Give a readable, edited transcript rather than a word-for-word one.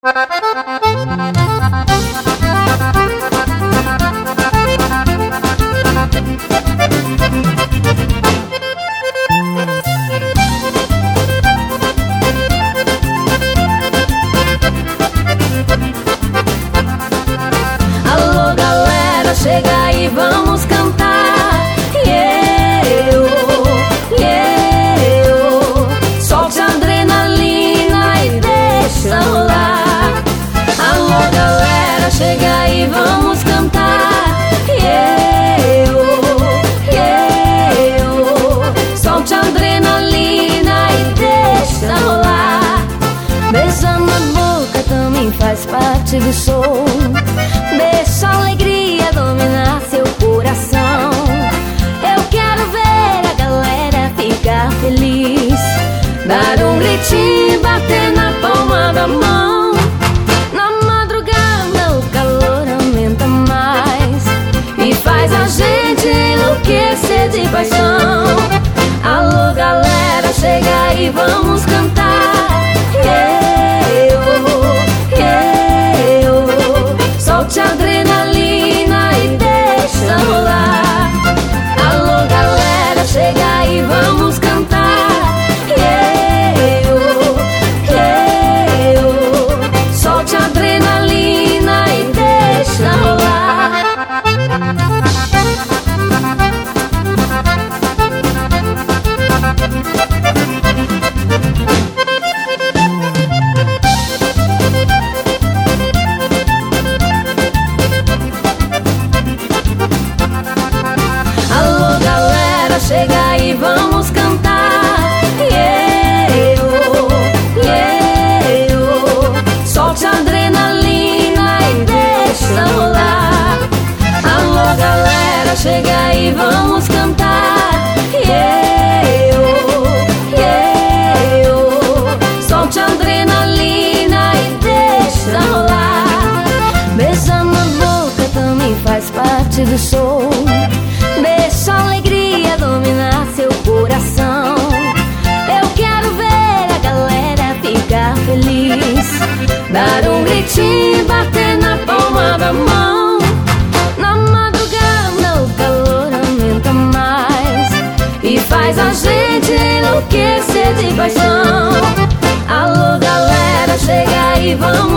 Alô galera, chega aí, vamos cantar. Solte a adrenalina e deixa rolar. Alô galera, chega aí, vamos cantar. Solte a adrenalina e deixa rolar. Beijar na boca também faz parte do show. Deixa a alegria dominar seu coração. Eu quero ver a galera ficar feliz, dar um gritinho, bater na palma da mão. Na madrugada o calor aumenta mais e faz a gente enlouquecer de paixão. Alô galera, chega aí, vamos cantar. Solte a adrenalina e deixa rolar. Alô galera, chega aí, vamos cantar. Solte a adrenalina e deixa rolar. Alô galera, chega aí, vamos cantar. Solte a adrenalina e deixa rolar. Alô galera, chega aí, vamos cantar. Solte a adrenalina e deixa rolar. Beijar na boca também faz parte do show. Deixa a alegria dominar seu coração. Eu quero ver a galera ficar feliz, dar um gritinho, bater na palma da mão. Na madrugada o calor aumenta mais e faz a gente enlouquecer de paixão. Alô galera, chega aí, vamos